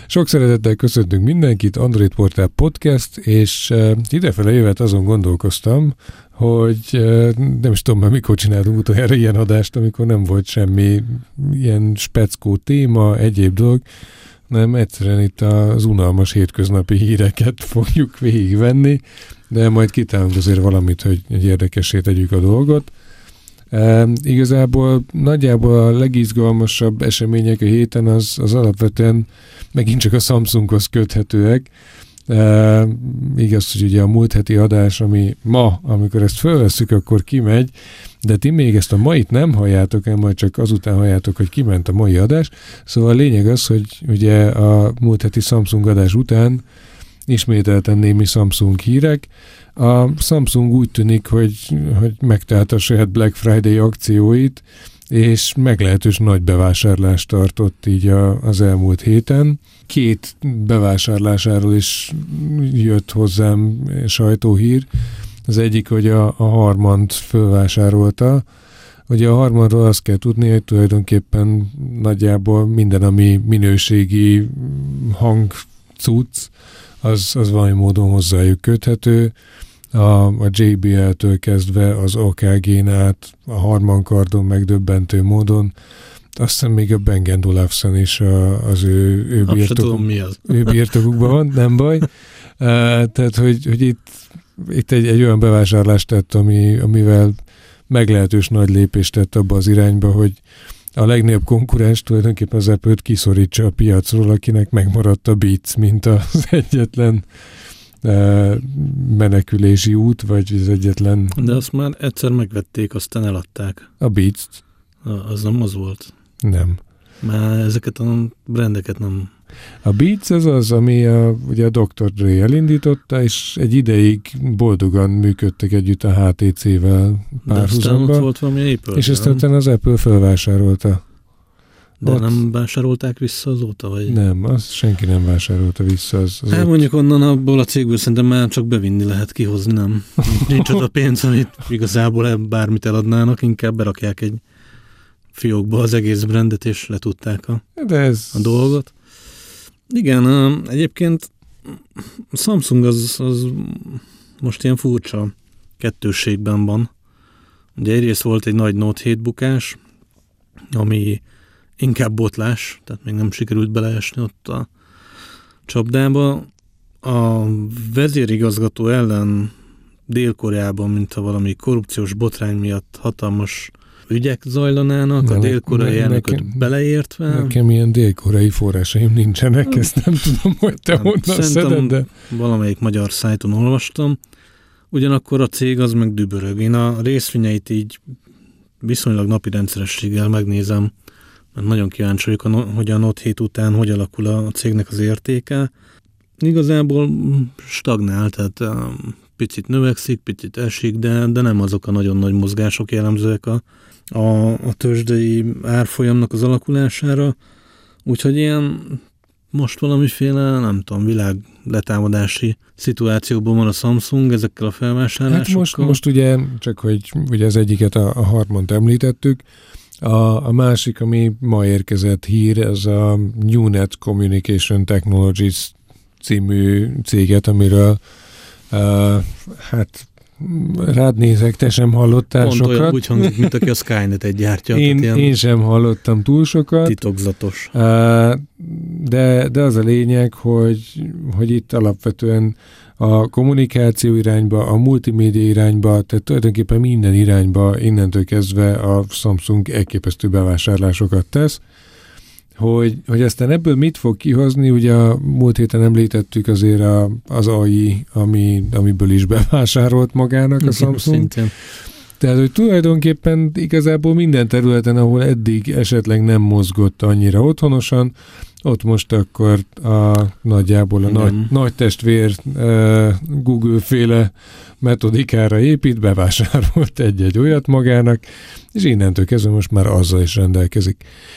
Sok szeretettel köszöntünk mindenkit, Android Portál Podcast, és idefele jövet azon gondolkoztam, hogy nem is tudom már mikor csináltunk utoljára ilyen adást, amikor nem volt semmi ilyen speckó téma, egyéb dolog, nem egyszerűen itt az unalmas hétköznapi híreket fogjuk végigvenni, de majd kitálunk azért valamit, hogy érdekessé tegyük a dolgot. Igazából nagyjából a legizgalmasabb események a héten az alapvetően megint csak a Samsunghoz köthetőek. Igaz, hogy ugye a múlt heti adás, ami ma, amikor ezt fölvesszük, akkor kimegy, de ti még ezt a mait nem halljátok, majd csak azután halljátok, hogy kiment a mai adás. Szóval a lényeg az, hogy ugye a múlt heti Samsung adás után ismételten némi Samsung hírek. A Samsung úgy tűnik, hogy megtalálta a saját Black Friday akcióit, és meglehetős nagy bevásárlást tartott így az elmúlt héten. 2 bevásárlásáról is jött hozzám sajtóhír. Az egyik, hogy a Harmant fölvásárolta. Ugye a Harmanról azt kell tudni, hogy tulajdonképpen nagyjából minden, ami minőségi hangcucc, az valami módon hozzájuk köthető. A JBL-től kezdve az AKG-n át, a Harman Kardon megdöbbentő módon. Azt hiszem még a Bang & Olufsen is az ő birtokukban van, nem baj. Tehát, hogy itt egy olyan bevásárlást tett, amivel meglehetős nagy lépést tett abba az irányba, hogy a legnagyobb konkurens tulajdonképpen az Apple-t kiszorítsa a piacról, akinek megmaradt a Beats, mint az egyetlen menekülési út, vagy az egyetlen... De azt már egyszer megvették, aztán eladták. A Beats-t? Az nem az volt? Nem. Már ezeket a brandeket nem... A Beats az, ami ugye a Dr. Dre elindította, és egy ideig boldogan működtek együtt a HTC-vel párhuzamba. Volt valami Apple, és aztán az Apple felvásárolta. De ott nem vásárolták vissza azóta? Vagy? Nem, azt senki nem vásárolta vissza. Hát mondjuk onnan abból a cégből szerintem már csak bevinni lehet, kihozni, nem? Nincs ott a pénz, amit igazából bármit eladnának, inkább berakják egy fiókba az egész brandet, és letudták a dolgot. Igen, egyébként a Samsung az most ilyen furcsa kettősségben van. Ugye egyrészt volt egy nagy Note 7 bukás, ami inkább botlás, tehát még nem sikerült beleesni ott a csapdába. A vezérigazgató ellen Dél-Koreában, mintha valami korrupciós botrány miatt hatalmas ügyek zajlanának, a dél-koreai elnököt beleértve. Nekem ilyen dél-koreai forrásaim nincsenek, ezt nem tudom, hogy te honnan szeded, de... valamelyik magyar szájton olvastam. Ugyanakkor a cég az meg dübörög. Én a részvényeit így viszonylag napi rendszerességgel megnézem, mert nagyon kíváncsi vagyok, hogy a Note 7 után hogy alakul a cégnek az értéke. Igazából stagnál, tehát picit növekszik, picit esik, de nem azok a nagyon nagy mozgások jellemzőek a tőzsdei árfolyamnak az alakulására. Úgyhogy ilyen most valamiféle, nem tudom, világ letámadási szituációban van a Samsung ezekkel a felvásárlásokkal. Hát most ugye, csak hogy ugye az egyiket a Harmant említettük, a másik, ami ma érkezett hír, ez a Newnet Communication Technologies című céget, amiről hát rád nézek, te sem hallottál pont sokat. Olyan úgy hangzik, mint aki a Skynet-et gyártja. Én sem hallottam túl sokat. Titokzatos. De az a lényeg, hogy itt alapvetően a kommunikáció irányba, a multimédia irányba, tehát tulajdonképpen minden irányba innentől kezdve a Samsung elképesztő bevásárlásokat tesz. Hogy aztán ebből mit fog kihozni, ugye a múlt héten említettük azért az AI, amiből is bevásárolt magának a Samsung. Szintén. Tehát, hogy tulajdonképpen igazából minden területen, ahol eddig esetleg nem mozgott annyira otthonosan, ott most akkor nagyjából a nagy testvér Google-féle metodikára épít, bevásárolt egy olyat magának, és innentől kezdve most már azzal is rendelkezik.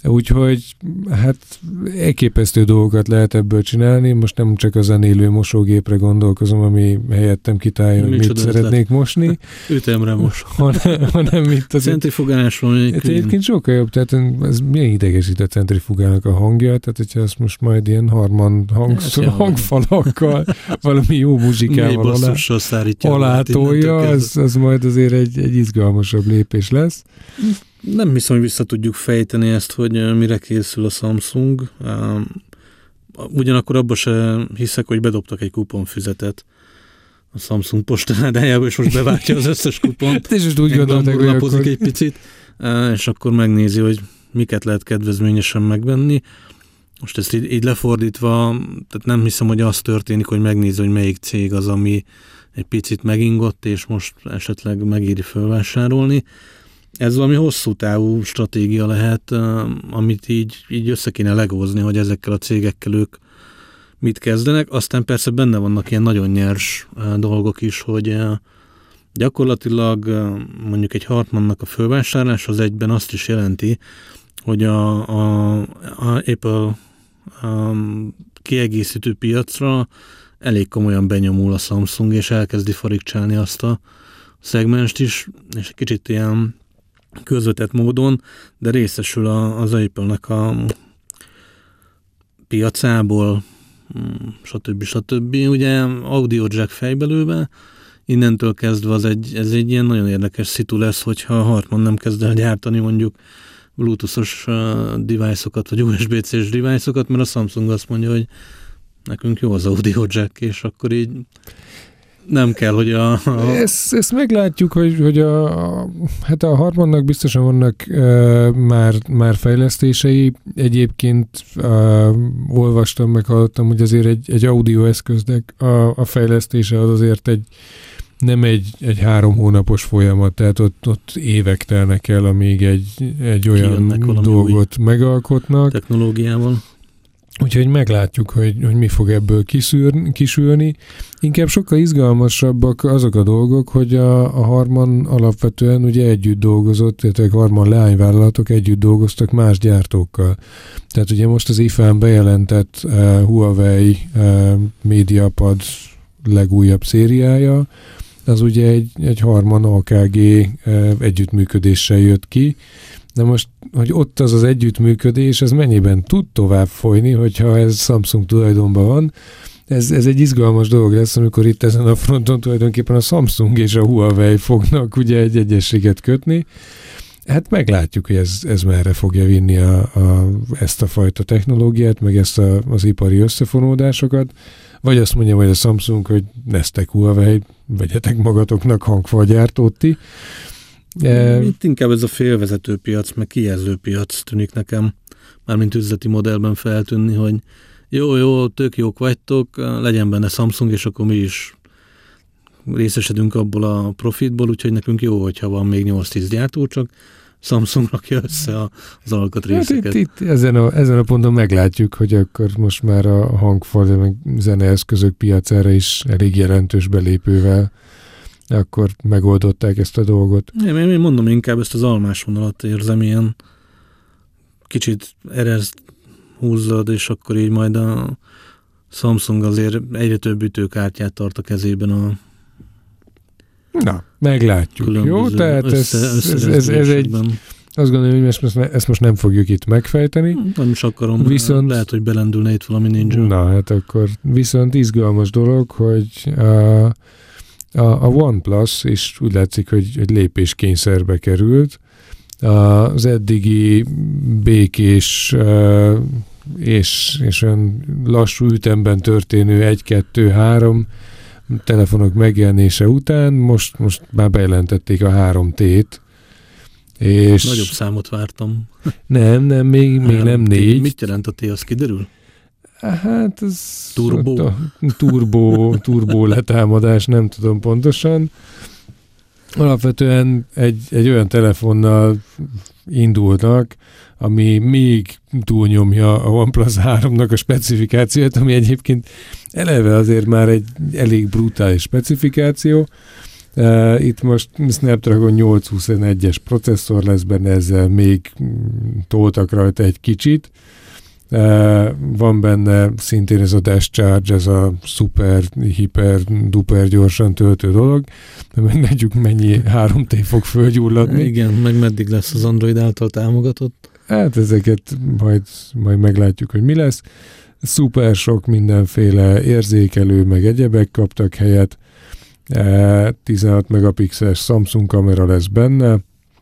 Úgyhogy hát elképesztő dolgokat lehet ebből csinálni. Most nem csak a zenélő mosógépre gondolkozom, ami helyettem kitálja, hogy mit szeretnék mosni. Ütemre mos. hanem itt az... Centrifugálásról. Egyébként sokkal jobb, tehát ez milyen idegesít a centrifugálnak a hangja, tehát hogyha azt most majd ilyen hangfalakkal, valami jó muzsikával alátolja, az majd azért egy izgalmasabb lépés lesz. Nem hiszem, hogy vissza tudjuk fejteni ezt, hogy mire készül a Samsung. Ugyanakkor abban se hiszek, hogy bedobtak egy kuponfüzetet a Samsung postaládájába, és most beváltja az összes kupont. És most úgy gondolták, hogy akkor... egy picit, és akkor megnézi, hogy miket lehet kedvezményesen megvenni. Most ezt így lefordítva, tehát nem hiszem, hogy az történik, hogy megnézi, hogy melyik cég az, ami egy picit megingott, és most esetleg megéri felvásárolni. Ez valami hosszú távú stratégia lehet, amit így össze kéne legózni, hogy ezekkel a cégekkel ők mit kezdenek. Aztán persze benne vannak ilyen nagyon nyers dolgok is, hogy gyakorlatilag mondjuk egy Hartmannnak a fölvásárlás az egyben azt is jelenti, hogy épp a kiegészítő piacra elég komolyan benyomul a Samsung, és elkezdi farigcsálni azt a szegmenst is, és egy kicsit ilyen közvetett módon, de részesül az Apple-nek a piacából, stb. Ugye audio jack fejbelőve, innentől kezdve ez egy ilyen nagyon érdekes szitu lesz, hogyha a Hartmann nem kezd el gyártani mondjuk Bluetooth-os device-okat, vagy USB-C-s device-okat, mert a Samsung azt mondja, hogy nekünk jó az audio jack, és akkor így nem kell, hogy Ezt meglátjuk, hogy hát a Hartmannnak biztosan vannak már fejlesztései. Egyébként olvastam, meg hallottam, hogy azért egy audio eszköznek a fejlesztése az azért nem egy 3 hónapos folyamat, tehát ott évek telnek el, amíg egy olyan dolgot megalkotnak. Technológiával. Úgyhogy meglátjuk, hogy mi fog ebből kisülni. Inkább sokkal izgalmasabbak azok a dolgok, hogy a Harman alapvetően ugye együtt dolgozott, tehát a Harman leányvállalatok együtt dolgoztak más gyártókkal. Tehát ugye most az IFA-n bejelentett Huawei MediaPad legújabb szériája, az ugye egy Harman AKG együttműködéssel jött ki. De most, hogy ott az együttműködés, ez mennyiben tud tovább folyni, hogyha ez Samsung tulajdonban van. Ez egy izgalmas dolog lesz, amikor itt ezen a fronton tulajdonképpen a Samsung és a Huawei fognak ugye egy egyességet kötni. Hát meglátjuk, hogy ez merre fogja vinni ezt a fajta technológiát, meg ezt az ipari összefonódásokat. Vagy azt mondja majd a Samsung, hogy neztek Huawei, vegyetek magatoknak hangfalgyártót ti. Itt inkább ez a félvezető piac, meg kijelző piac tűnik nekem, mármint üzleti modellben feltűnni, hogy jó, tök jók vagytok, legyen benne Samsung, és akkor mi is részesedünk abból a profitból, úgyhogy nekünk jó, hogyha van még 8-10 gyártó, csak Samsung rakja össze az alkatrészeket. Hát itt ezen a ponton meglátjuk, hogy akkor most már a hangfal, meg zeneeszközök piacára is elég jelentős belépővel akkor megoldották ezt a dolgot. Én mondom, inkább ezt az almás vonalat érzem, ilyen kicsit ereszt, húzzad, és akkor így majd a Samsung azért egyre több ütőkártyát tart a kezében Na, meglátjuk. Jó, tehát ez egy... Azt gondolom, hogy ezt most nem fogjuk itt megfejteni. Nem is akarom, viszont lehet, hogy belendülne itt valami ninja. Na, hát akkor viszont izgalmas dolog, hogy a OnePlus is úgy látszik, hogy lépéskényszerbe került. Az eddigi békés és olyan lassú ütemben történő 1-2-3 telefonok megjelenése után most már bejelentették a 3T-t. És nagyobb számot vártam. Nem, még nem 4. Mit jelent a T, az kiderül? Hát ez Turbo letámadás, nem tudom pontosan. Alapvetően egy olyan telefonnal indulnak, ami még túlnyomja a OnePlus 3-nak a specifikációt, ami egyébként eleve azért már egy elég brutális specifikáció, Itt most Snapdragon 821-es processzor lesz benne, ezzel még toltak rajta egy kicsit. Van benne szintén ez a Dash Charge, ez a szuper, hiper, duper gyorsan töltő dolog, de meglátjuk, mennyi 3T fog fölgyulladni. Igen, meg meddig lesz az Android által támogatott. Hát ezeket majd meglátjuk, hogy mi lesz. Szuper sok mindenféle érzékelő, meg egyebek kaptak helyet. 16 megapixeles Samsung kamera lesz benne,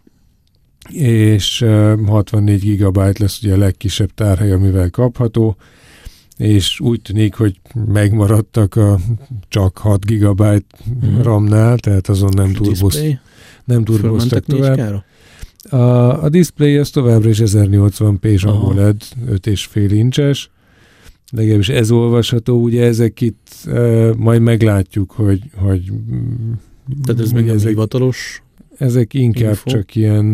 és 64 GB lesz ugye a legkisebb tárhely, amivel kapható, és úgy tűnik, hogy megmaradtak a csak 6 GB RAM-nál, tehát azon nem turboztak tovább. A display az továbbra is 1080p-s AMOLED 5,5 incses, legalábbis ez olvasható, ugye ezek itt majd meglátjuk, hogy tehát ez még nem hivatalos ezek inkább info. Csak ilyen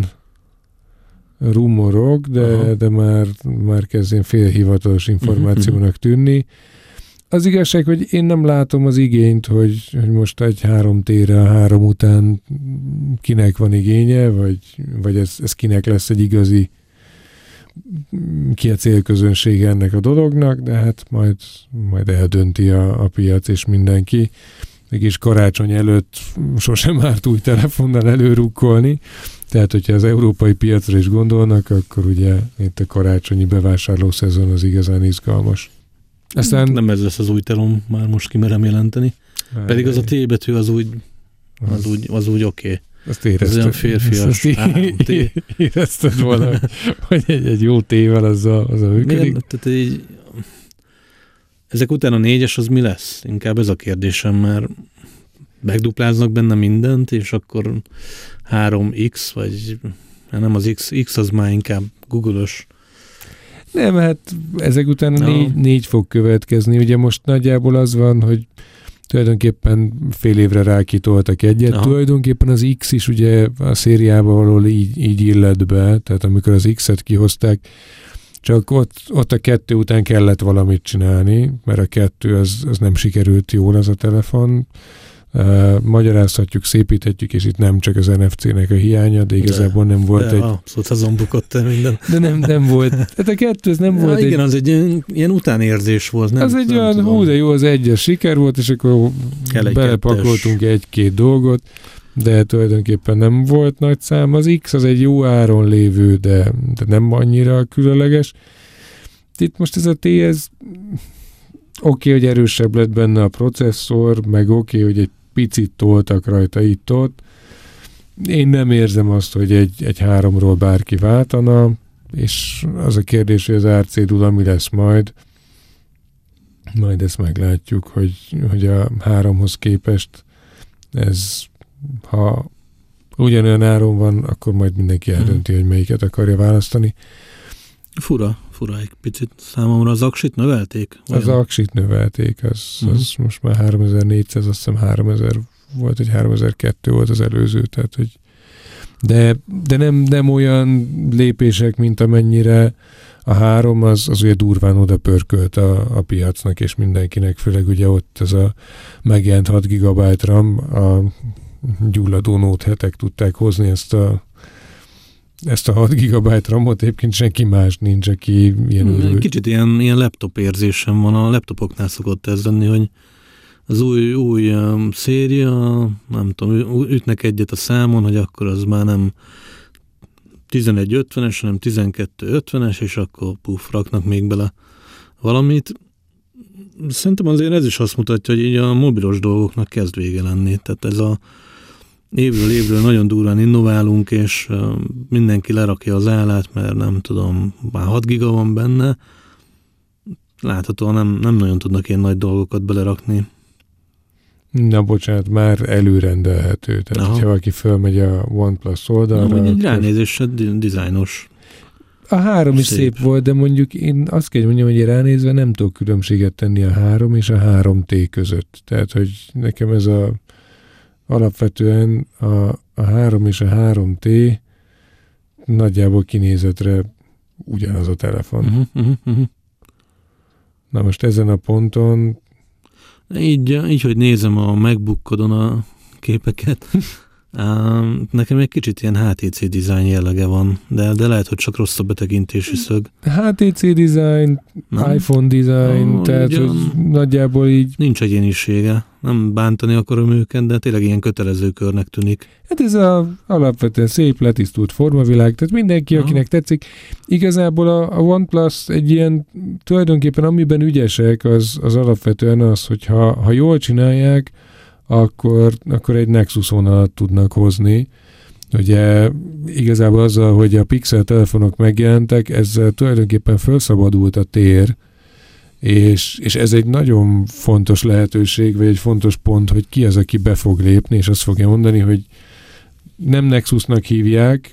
rumorok, de már kezd ilyen félhivatalos információnak tűnni. Az igazság, hogy én nem látom az igényt, hogy most egy 3T-re a 3 után kinek van igénye, vagy ez kinek lesz egy igazi ki a célközönsége ennek a dolognak, de hát majd eldönti a piac és mindenki. Mégis karácsony előtt sosem árt új telefonnal előrukkolni, tehát hogyha az európai piacra is gondolnak, akkor ugye itt a karácsonyi bevásárló szezon az igazán izgalmas. Aztán nem ez lesz az új telom, már most kimerem jelenteni. Pedig az a T betű az úgy oké. Azt érezted. Ez olyan férfias. Érezted volna, hogy egy jó tével az a működik. Tehát ezek után a 4-es az mi lesz? Inkább ez a kérdésem, mert megdupláznak benne mindent, és akkor 3X, vagy nem az X az már inkább Google-ös. Nem, hát ezek után a 4 fog következni. Ugye most nagyjából az van, hogy tulajdonképpen fél évre rákitoltak egyet. Aha. Tulajdonképpen az X is ugye a szériába valahol így illet be, tehát amikor az X-et kihozták, csak ott a 2 után kellett valamit csinálni, mert a 2 az nem sikerült jól az a telefon. Magyarázhatjuk, szépíthetjük, és itt nem csak az NFC-nek a hiánya, de igazából nem volt egy... Abszolút azon bukott minden. De nem volt. Tehát a 2 ez nem volt igen, az egy ilyen utánérzés volt. Nem, az egy olyan, de jó, az 1-es siker volt, és akkor belepakoltunk 1-2 dolgot, de tulajdonképpen nem volt nagy szám. Az X az egy jó áron lévő, de nem annyira különleges. Itt most ez a T, ez oké, hogy erősebb lett benne a processzor, meg oké, hogy egy picit toltak rajta itt-ott. Én nem érzem azt, hogy egy 3-ról bárki váltana, és az a kérdés, hogy az RC-dula mi lesz majd ezt meglátjuk, hogy a 3-hoz képest ez, ha ugyanolyan áron van, akkor majd mindenki eldönti, hogy melyiket akarja választani. Fura egy picit számomra. Az aksit növelték? Az aksit növelték, az most már 3400, azt hiszem 3000 volt, egy 3002 volt az előző, tehát hogy de nem olyan lépések, mint amennyire a 3 az ugye durván oda pörkölt a piacnak és mindenkinek, főleg ugye ott ez a megjelent 6 GB RAM, a gyulladó Note 7-ek tudták hozni ezt a 6 GB RAM-ot, egyébként senki más nincs, aki ilyen örül. Kicsit ilyen laptop érzésem van, a laptopoknál szokott ez lenni, hogy az új széria, nem tudom, ütnek egyet a számon, hogy akkor az már nem 1150-es, hanem 1250-es, és akkor raknak még bele valamit. Szerintem azért ez is azt mutatja, hogy így a mobilos dolgoknak kezd vége lenni. Tehát ez a évről nagyon durván innoválunk, és mindenki lerakja az állát, mert nem tudom, már 6 giga van benne. Láthatóan nem nagyon tudnak ilyen nagy dolgokat belerakni. Na bocsánat, már előrendelhető. Tehát, hogyha valaki fölmegy a OnePlus oldalra... Egy ránézésre dizájnos. A 3 is szép volt, de mondjuk én azt kell mondjam, hogy ránézve nem tudok különbséget tenni a 3 és a 3T között. Tehát, hogy nekem ez alapvetően a 3 és a 3T nagyjából kinézetre ugyanaz a telefon. Na most ezen a ponton így, hogy nézem a MacBookodon a képeket. Nekem egy kicsit ilyen HTC design jellege van, de lehet, hogy csak rossz a betekintési szög. HTC design, iPhone design, tehát hogy nagyjából így... Nincs egyénisége. Nem bántani akarom őket, de tényleg ilyen kötelező körnek tűnik. Hát ez alapvetően szép, letisztult formavilág, tehát mindenki, akinek tetszik. Igazából a OnePlus egy ilyen, tulajdonképpen amiben ügyesek, az alapvetően az, hogy ha jól csinálják, akkor egy Nexus vonalat tudnak hozni. Ugye igazából azzal, hogy a Pixel telefonok megjelentek, ezzel tulajdonképpen felszabadult a tér, és ez egy nagyon fontos lehetőség, vagy egy fontos pont, hogy ki az, aki be fog lépni, és azt fogja mondani, hogy nem Nexusnak hívják,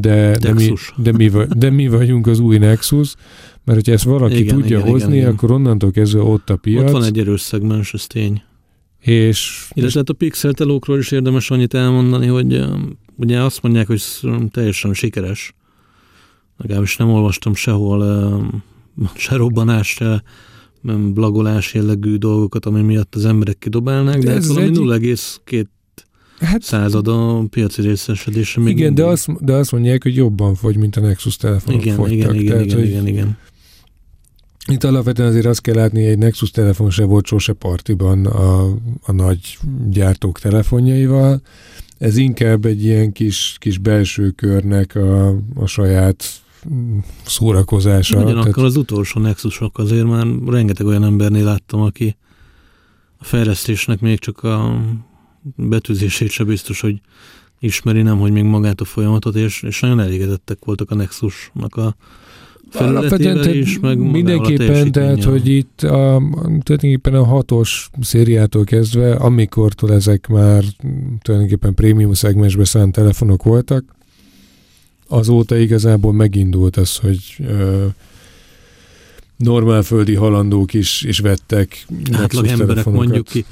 de mi vagyunk az új Nexus, mert hogyha ezt valaki tudja hozni, akkor onnantól kezdve ott a piac. Ott van egy erős szegmens, ez tény. Illetve a Pixel telókról is érdemes annyit elmondani, hogy ugye azt mondják, hogy teljesen sikeres. Legalábbis nem olvastam sehol se robbanás, se blagolás jellegű dolgokat, ami miatt az emberek kidobálnák, de ez valami 0,2 század a piaci részesedése. Igen, de azt mondják, hogy jobban fogy, mint a Nexus telefonok fogytak. Igen. Itt alapvetően azért azt kell látni, hogy egy Nexus telefon se volt sose partiban a nagy gyártók telefonjaival. Ez inkább egy ilyen kis belső körnek a saját szórakozása. Ugyanakkor az utolsó Nexusok azért már rengeteg olyan embernél láttam, aki a fejlesztésnek még csak a betűzését se biztos, hogy ismeri, nem, hogy még magát a folyamatot, és nagyon elégedettek voltak a Nexusnak a felületével is, meg mindenképpen, tehát, hogy itt tulajdonképpen a 6-os szériától kezdve, amikortól ezek már tulajdonképpen prémium szegmensbe szánt telefonok voltak, azóta igazából megindult az, hogy normálföldi halandók is vettek átlag emberek, mondjuk ki.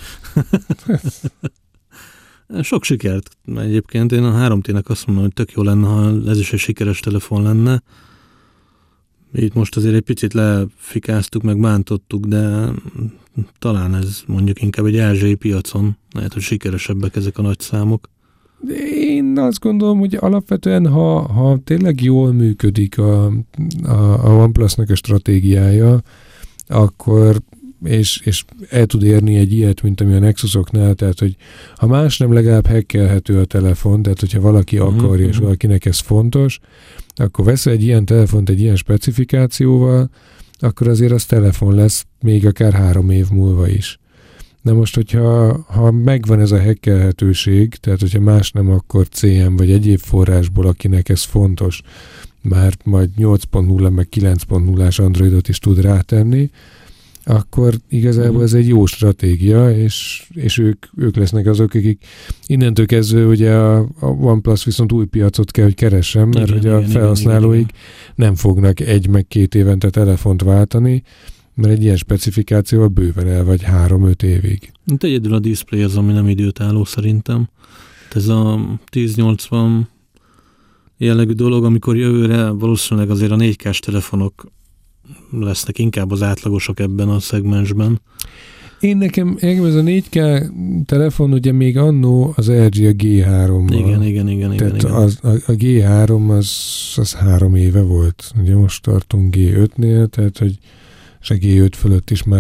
Sok sikert egyébként. Én a 3T-nek azt mondom, hogy tök jó lenne, ha ez is egy sikeres telefon lenne. Itt most azért egy picit lefikáztuk, meg bántottuk, de talán ez mondjuk inkább egy ázsiai piacon. Lehet, hogy sikeresebbek ezek a nagy számok. Én azt gondolom, hogy alapvetően, ha tényleg jól működik a OnePlus-nak a stratégiája, akkor és el tud érni egy ilyet, mint ami a Nexusoknál, tehát, hogy ha más nem, legalább hackelhető a telefon, tehát, hogyha valaki akarja, és valakinek ez fontos, akkor vesz egy ilyen telefont egy ilyen specifikációval, akkor azért az telefon lesz még akár 3 év múlva is. Na most, hogyha megvan ez a hackelhetőség, tehát hogyha más nem, akkor CM vagy egyéb forrásból, akinek ez fontos, már majd 8.0 meg 9.0-ás Androidot is tud rátenni, akkor igazából ez egy jó stratégia, és ők lesznek azok, akik innentől kezdve ugye a OnePlus viszont új piacot kell, hogy keressen, mert hogy a felhasználóik nem fognak 1 meg 2 évente telefont váltani, mert egy ilyen specifikációval bőven el vagy 3-5 évig. Itt egyedül a display az, ami nem időtálló szerintem. Ez a 1080 jellegű dolog, amikor jövőre valószínűleg azért a 4K-s telefonok lesznek inkább az átlagosok ebben a szegmensben. Nekem ez a 4K telefon ugye még annó az LG a G3-mal. Igen. Tehát a G3 az 3 éve volt. Ugye most tartunk G5-nél, tehát hogy és a G5 fölött is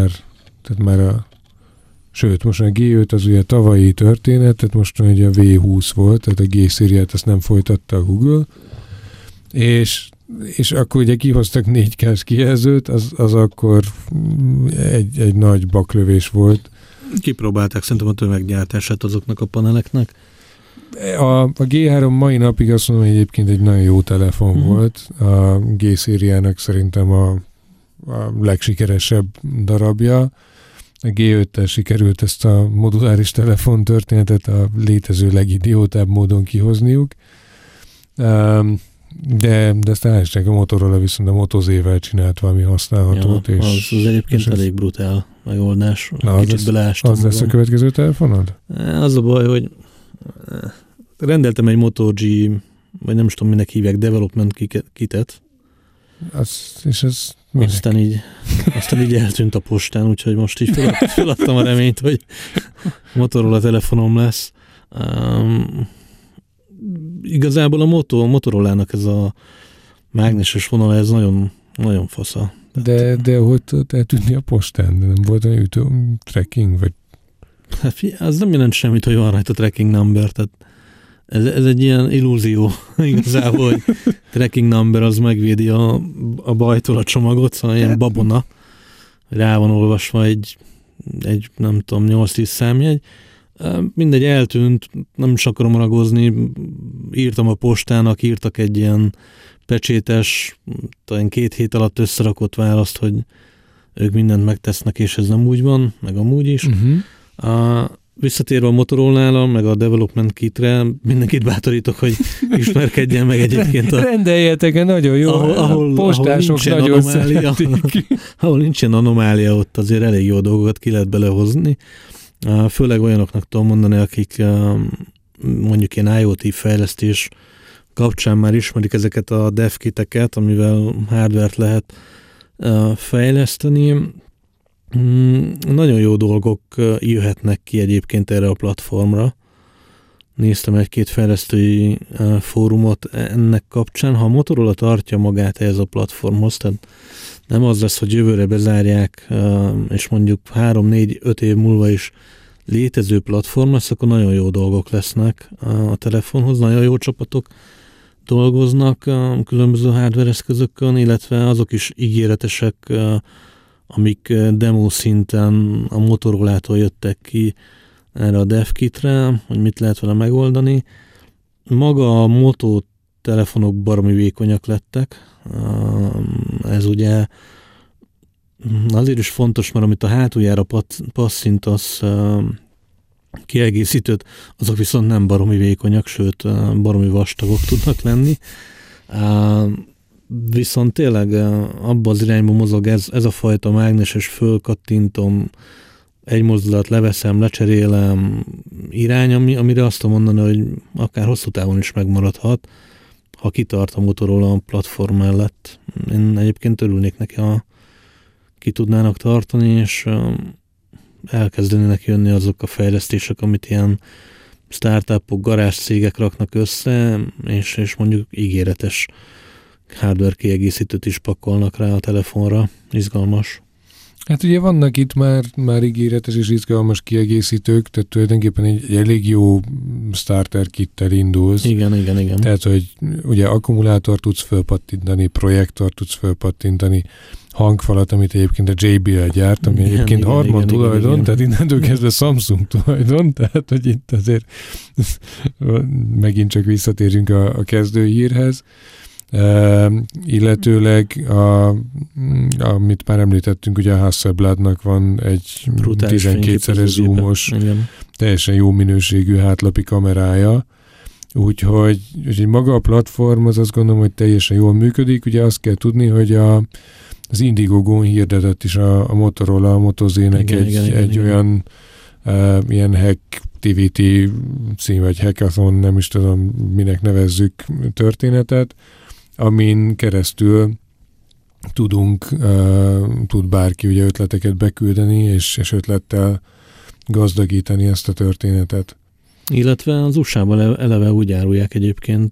sőt, most a G5 az ugye tavalyi történet, tehát most ugye a V20 volt, tehát a G-szériát azt nem folytatta a Google, és akkor ugye kihoztak 4K-s kijelzőt, az akkor egy nagy baklövés volt. Kipróbálták szerintem a tömeggyártását azoknak a paneleknek. A G3 mai napig azt mondom, hogy egyébként egy nagyon jó telefon volt. A G-szériának szerintem a legsikeresebb darabja. A G5-tel sikerült ezt a moduláris telefon történetet a létező legidiótább módon kihozniuk. De ezt állítsák, a Motorola viszont a Moto Z-vel csinált valami használhatót. Ja, az egyébként elég brutál megoldás. Az lesz a következő telefonod? Az a baj, hogy rendeltem egy Moto G, vagy nem is tudom, minek hívják, development kitet. Aztán így eltűnt a postán, úgyhogy most így feladtam a reményt, hogy Motorola telefonom lesz. Igazából a Motorolának ez a mágneses vonala, ez nagyon, nagyon fasza. De hogy tudott eltűnni a postán? Nem volt olyan tracking? Vagy? Hát az nem jelent semmit, hogy van rajta tracking number, tehát ez egy ilyen illúzió igazából, hogy tracking number az megvédi a bajtól a csomagot, szóval ilyen babona, rá van olvasva egy nem tudom, 8-10 számjegy. Mindegy, eltűnt, nem is akarom ragozni, írtam a postának, írtak egy ilyen pecsétes, talán 2 hét alatt összerakott választ, hogy ők mindent megtesznek, és ez nem úgy van, meg amúgy is. Visszatérve a Motorola-ra, meg a Development Kitre, mindenkit bátorítok, hogy ismerkedjen meg egyébként. Rendeljetek, nagyon jó, ahol postások nagyon szeretik. Ahol nincsen anomália, ott azért elég jó dolgokat ki lehet belehozni. Főleg olyanoknak tudom mondani, akik mondjuk ilyen IoT fejlesztés kapcsán már ismerik ezeket a devkiteket, amivel hardware-t lehet fejleszteni. Nagyon jó dolgok jöhetnek ki egyébként erre a platformra. Néztem 1-2 fejlesztői fórumot ennek kapcsán. Ha a Motorola tartja magát ehhez a platformhoz, tehát nem az lesz, hogy jövőre bezárják, és mondjuk 3-4-5 év múlva is létező platform lesz, akkor nagyon jó dolgok lesznek a telefonhoz, nagyon jó csapatok dolgoznak a különböző hardware eszközökön, illetve azok is ígéretesek, amik demo szinten a Motorolától jöttek ki erre a devkitre, hogy mit lehet vele megoldani. Maga a Moto telefonok baromi vékonyak lettek. Ez ugye azért is fontos, mert amit a hátuljára passzint, az kiegészítőt, azok viszont nem baromi vékonyak, sőt baromi vastagok tudnak lenni. Viszont tényleg abba az irányba mozog ez a fajta mágneses, fölkattintom, egy mozdulat, leveszem, lecserélem irány, amire azt tudom mondani, hogy akár hosszú távon is megmaradhat, ha kitart a Motorola a platform mellett. Én egyébként örülnék neki, ha ki tudnának tartani, és elkezdenének jönni azok a fejlesztések, amit ilyen startupok, garázscégek raknak össze, és mondjuk ígéretes hardware kiegészítőt is pakolnak rá a telefonra. Izgalmas. Hát ugye vannak itt már ígéretes és izgalmas kiegészítők, tehát tulajdonképpen egy elég jó starter kittel indulsz. Igen. Tehát, hogy ugye akkumulátort tudsz fölpattintani, projektort tudsz fölpattintani, hangfalat, amit egyébként a JBL gyárt, ami egyébként Harman tulajdon, tehát innentől kezdve Samsung tulajdon, tehát, hogy itt azért megint csak visszatérünk a kezdőhírhez. Illetőleg amit már említettünk, ugye a Hasselbladnak van egy 12-szeres zoomos, teljesen jó minőségű hátlapi kamerája, úgyhogy maga a platform az azt gondolom, hogy teljesen jól működik. Ugye azt kell tudni, hogy az Indiegogo-n hirdetett is a Motorola, a Moto-Z-nek egy olyan ilyen Hacktivity cím, vagy Hackathon, nem is tudom, minek nevezzük történetet, amin keresztül tud bárki ugye ötleteket beküldeni, és ötlettel gazdagítani ezt a történetet. Illetve az USA-ban eleve úgy árulják egyébként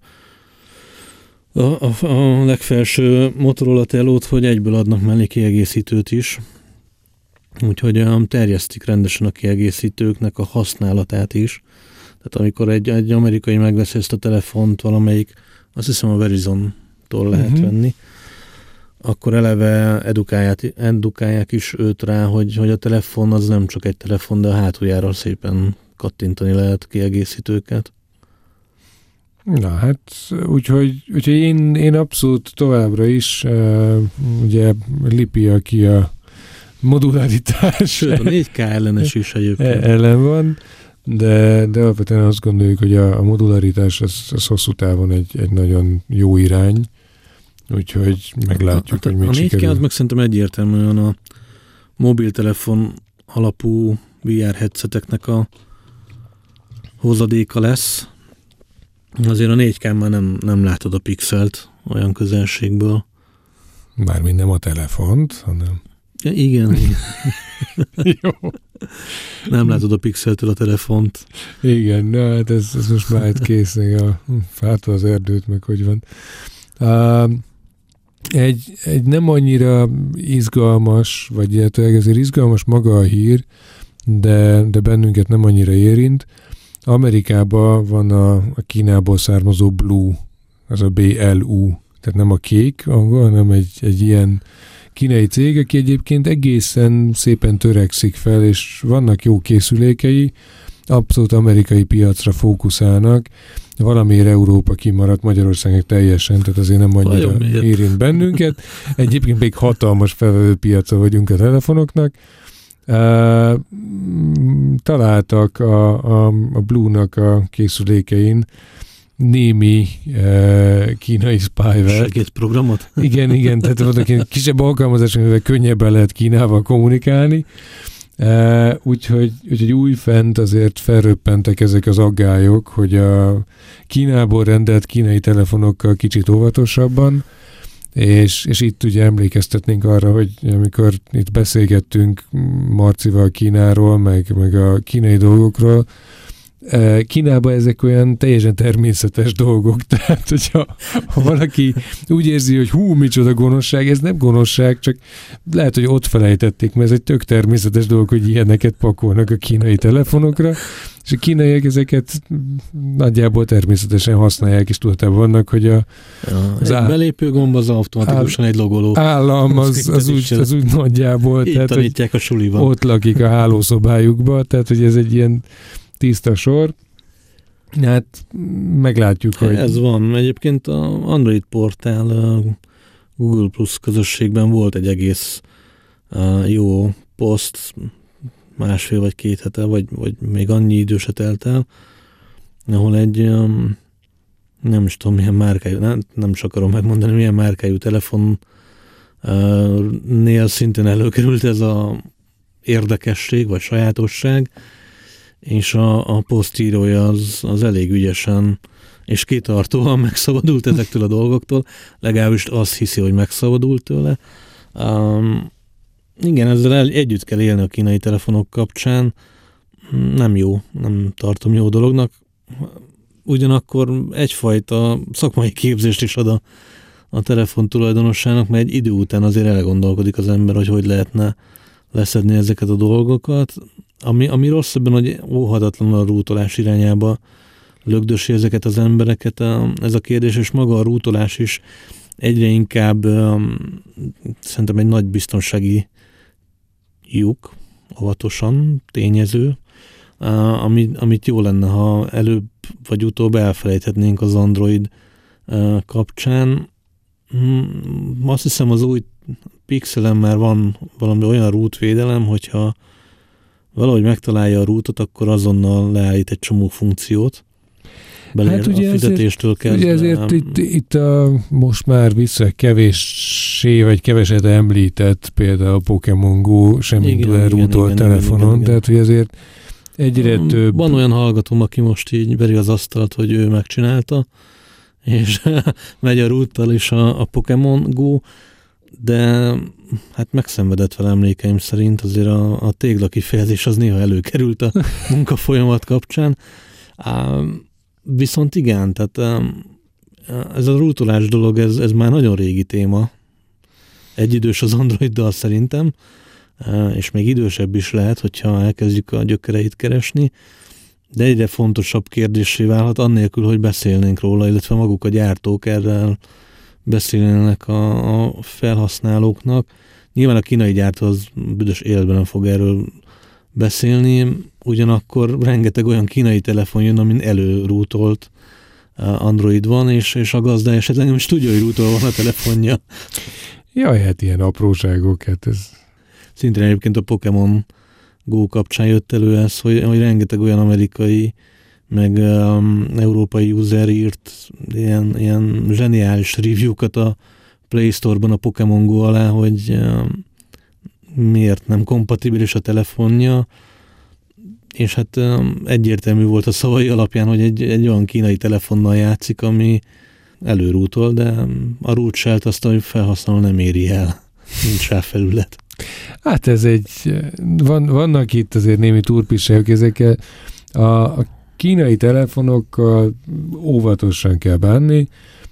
a legfelső Motorola Telót, hogy egyből adnak mellé kiegészítőt is. Úgyhogy terjesztik rendesen a kiegészítőknek a használatát is. Tehát amikor egy amerikai megveszi ezt a telefont, valamelyik, azt hiszem a Verizon-tól lehet venni, akkor eleve edukálják is őt rá, hogy a telefon az nem csak egy telefon, de a hátuljára szépen kattintani lehet kiegészítőket. Na hát, úgyhogy én abszolút továbbra is ugye Lipia ki a modularitás. Sőt, a 4K ellenes is egyébként. Ellen van, de alapvetően azt gondoljuk, hogy a modularitás az hosszú távon egy nagyon jó irány, úgyhogy meglátjuk, hogy még sikerül. A 4K az meg szerintem egyértelműen a mobiltelefon alapú VR headseteknek a hozadéka lesz. Azért a 4K már nem látod a pixelt olyan közelségből. Mármint nem a telefont, hanem... Ja, igen. Jó. Nem látod a pixeltől a telefont. Igen, na, hát ez most már egy kész, a fától az erdőt, meg hogy van. Egy nem annyira izgalmas, vagy illetve azért izgalmas maga a hír, de bennünket nem annyira érint. Amerikában van a Kínából származó Blue, az a BLU, tehát nem a kék angol, hanem egy ilyen kínai cég, aki egyébként egészen szépen törekszik fel, és vannak jó készülékei, abszolút amerikai piacra fókuszálnak, valamiért Európa kimaradt, Magyarországnak teljesen, tehát azért nem annyira érint bennünket. Egyébként még hatalmas felvevő piaca vagyunk a telefonoknak. Találtak a Blue-nak a készülékein némi kínai spyware. Segédprogramot? Igen, tehát vannak ilyen kisebb alkalmazás, amivel könnyebben lehet Kínával kommunikálni. Úgyhogy újfent azért felröppentek ezek az aggályok, hogy a Kínából rendelt kínai telefonokkal kicsit óvatosabban, és itt ugye emlékeztetnénk arra, hogy amikor itt beszélgettünk Marcival Kínáról, meg a kínai dolgokról, Kínában ezek olyan teljesen természetes dolgok, tehát hogyha valaki úgy érzi, hogy micsoda gonoszság, ez nem gonoszság, csak lehet, hogy ott felejtették, mert ez egy tök természetes dolog, hogy ilyeneket pakolnak a kínai telefonokra, és a kínaiak ezeket nagyjából természetesen használják, és tudatában vannak, hogy az belépő gomb az automatikusan egy logoló. Állam az úgy nagyjából. Így tehát, tanítják a suliban. Ott lakik a hálószobájukba, tehát hogy ez egy ilyen tiszta sor. Hát meglátjuk, hogy... Ez van. Egyébként a Android portál Google Plus közösségben volt egy egész jó poszt, 1,5 vagy 2 hete, vagy még annyi idő se telt el, ahol egy nem is tudom milyen márkájú, nem is akarom megmondani, milyen márkájú telefonnél szintén előkerült ez a érdekesség, vagy sajátosság, és a posztírója az elég ügyesen és kitartóan megszabadult ezektől a dolgoktól, legalábbis azt hiszi, hogy megszabadult tőle. Igen, ezzel együtt kell élni a kínai telefonok kapcsán. Nem jó, nem tartom jó dolognak. Ugyanakkor egyfajta szakmai képzést is ad a telefon tulajdonossának, mert egy idő után azért elgondolkodik az ember, hogy lehetne leszedni ezeket a dolgokat. Ami rossz ebben, hogy óhatatlanul a rútolás irányába lögdösi ezeket az embereket. Ez a kérdés, és maga a rútolás is egyre inkább szerintem egy nagy biztonsági lyuk, óvatosan, tényező, amit jó lenne, ha előbb vagy utóbb elfelejthetnénk az Android kapcsán. Azt hiszem, az új Pixelen már van valami olyan rootvédelem, hogyha valahogy megtalálja a rootot, akkor azonnal leállít egy csomó funkciót. Hát ugye a fizetéstől kezdve. Ugye ezért itt most már vissza kevéssé, vagy keveset említett például a Pokémon Go sem indul el rútolt telefonon, igen. Tehát hogy ezért egyre több... Van olyan hallgatóm, aki most így veri az asztalt, hogy ő megcsinálta, és megy a rúttal is a Pokémon Go, de hát megszenvedett fel emlékeim szerint, azért a tégla kifejezés az néha előkerült a munkafolyamat kapcsán. Viszont igen, tehát ez a rútolás dolog, ez már nagyon régi téma. Egyidős az Androiddal szerintem, és még idősebb is lehet, hogyha elkezdjük a gyökereit keresni, de egyre fontosabb kérdéssé válhat, annélkül, hogy beszélnénk róla, illetve maguk a gyártók erről beszélnek a felhasználóknak. Nyilván a kínai gyártó az büdös életben nem fog erről beszélni, ugyanakkor rengeteg olyan kínai telefon jön, amin előrútolt Android van, és a gazda esetleg nem is tudja, hogy rútol van a telefonja. Jaj, hát ilyen apróságok, hát ez... Szintén egyébként a Pokémon Go kapcsán jött elő ez, hogy rengeteg olyan amerikai, meg európai user írt ilyen zseniális review-kat a Play Store-ban a Pokémon Go alá, hogy miért nem kompatibilis a telefonja, és hát egyértelmű volt a szavai alapján, hogy egy olyan kínai telefonnal játszik, ami előrútol, de a root shell-t azt a felhasználó nem éri el. nincs rá felület. Hát ez vannak itt azért némi turpisságok ezekkel. A kínai telefonokkal óvatosan kell bánni.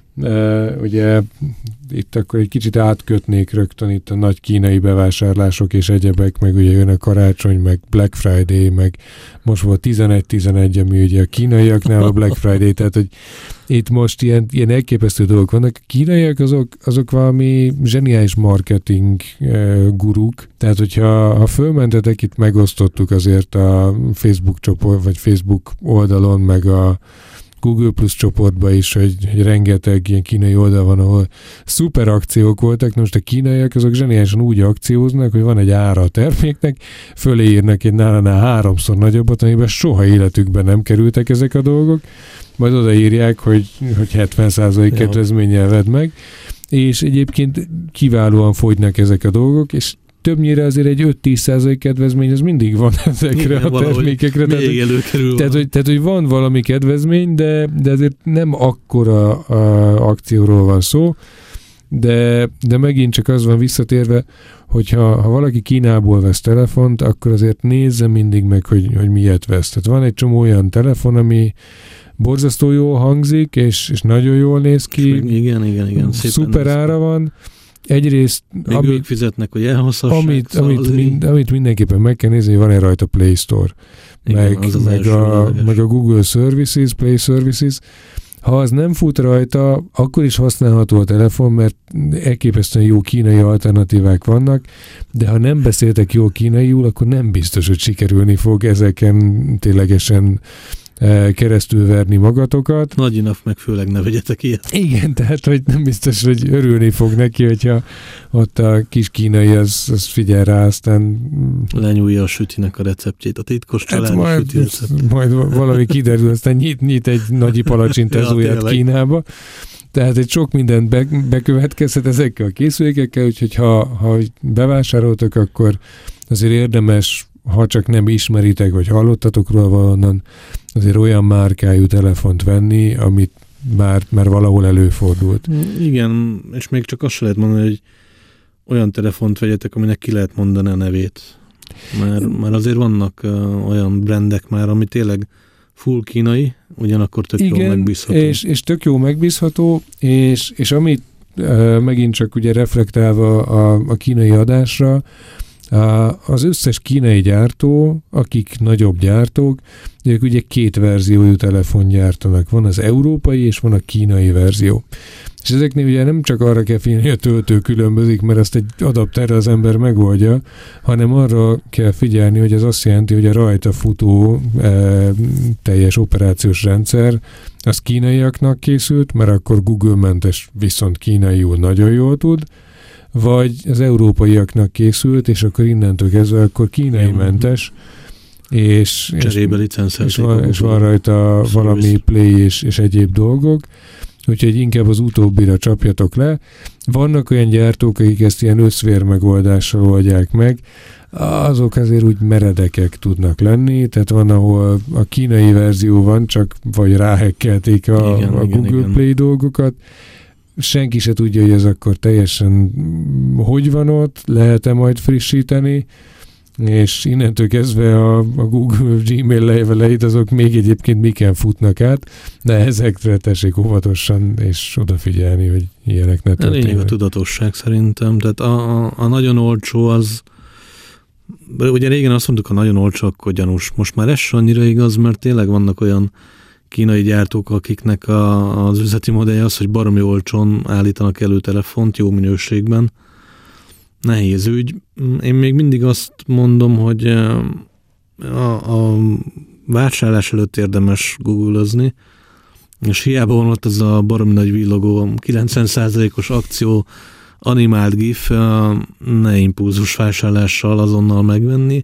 Ugye itt akkor egy kicsit átkötnék rögtön itt a nagy kínai bevásárlások és egyebek, meg ugye jön a karácsony, meg Black Friday, meg most volt 11-11, ami ugye a kínaiaknál a Black Friday, tehát hogy itt most ilyen elképesztő dolgok vannak. A kínaiak azok valami zseniális marketing guruk, tehát hogyha fölmentetek, itt megosztottuk azért a Facebook csoport, vagy Facebook oldalon, meg a Google Plus csoportban is, hogy rengeteg ilyen kínai oldal van, ahol szuper akciók voltak. Most a kínaiak azok zseniálisan úgy akcióznak, hogy van egy ára a terméknek, fölé írnak egy nálánál 3-szor nagyobbat, amiben soha életükben nem kerültek ezek a dolgok, majd odaírják, hogy 70% kedvezménnyel vedd meg, és egyébként kiválóan fogynak ezek a dolgok, és többnyire azért egy 5-10% kedvezmény, az mindig van ezekre a termékekre. Tehát, hogy van valami kedvezmény, de azért nem akkora akcióról van szó, de megint csak az van visszatérve, hogyha valaki Kínából vesz telefont, akkor azért nézze mindig meg, hogy miért vesz. Tehát van egy csomó olyan telefon, ami borzasztó jól hangzik, és nagyon jól néz ki. Igen. Szuper ára van. Egyrészt, ők fizetnek, hogy elhozhassák. Amit mindenképpen meg kell nézni, hogy van-e rajta Play Store, igen, meg a Google Services, Play Services. Ha az nem fut rajta, akkor is használható a telefon, mert elképesztően jó kínai alternatívák vannak, de ha nem beszéltek jól kínaiul, akkor nem biztos, hogy sikerülni fog ezeken ténylegesen keresztül verni magatokat. Nagyinak meg főleg ne vegyetek ilyet. Igen, tehát hogy nem biztos, hogy örülni fog neki, hogyha ott a kis kínai az figyel rá, aztán lenyúlja a sütinek a receptjét, a titkos családi süti receptjét. Majd valami kiderül, aztán nyit egy nagy palacsintázóját Kínába. Tehát egy sok mindent bekövetkezhet ezekkel a készülékekkel, úgyhogy ha bevásároltok, akkor azért érdemes, ha csak nem ismeritek, vagy hallottatok róla valonnan, azért olyan márkájú telefont venni, amit már valahol előfordult. Igen, és még csak azt se lehet mondani, hogy olyan telefont vegyetek, aminek ki lehet mondani a nevét. Már azért vannak olyan brandek már, ami tényleg full kínai, ugyanakkor tök jó megbízható. És tök jó megbízható, és amit megint csak ugye reflektálva a kínai adásra, az összes kínai gyártó, akik nagyobb gyártók, ők ugye 2 verziójú telefon gyártanak. Van az európai, és van a kínai verzió. És ezeknél ugye nem csak arra kell figyelni, hogy a töltő különbözik, mert azt egy adapterre az ember megoldja, hanem arra kell figyelni, hogy ez azt jelenti, hogy a rajta futó teljes operációs rendszer az kínaiaknak készült, mert akkor Google-mentes, viszont kínaiul nagyon jól tud, vagy az európaiaknak készült, és akkor innentől kezdve akkor kínai mentes, és van rajta valami Play és egyéb dolgok, úgyhogy inkább az utóbbira csapjatok le. Vannak olyan gyártók, akik ezt ilyen összvér megoldással oldják meg, azok azért úgy meredekek tudnak lenni, tehát van, ahol a kínai verzió van, csak vagy ráhekkelték a Google Play dolgokat, senki se tudja, hogy ez akkor teljesen hogy van ott, lehet-e majd frissíteni, és innentől kezdve a Google Gmail leveleit azok még egyébként miken futnak át, de ezekre tessék óvatosan és odafigyelni, hogy ilyenek ne történnek. Lényeg a tudatosság szerintem, tehát a nagyon olcsó az, ugye régen azt mondtuk, a nagyon olcsó, akkor gyanús. Most már ez sem annyira igaz, mert tényleg vannak olyan kínai gyártók, akiknek az üzleti modellje az, hogy baromi olcsón állítanak elő telefont, jó minőségben. Nehéz ügy. Én még mindig azt mondom, hogy a vásárlás előtt érdemes googlezni, és hiába van ott az a baromi nagy villogó, 90%-os akció, animált gif, ne impulzus vásárlással azonnal megvenni.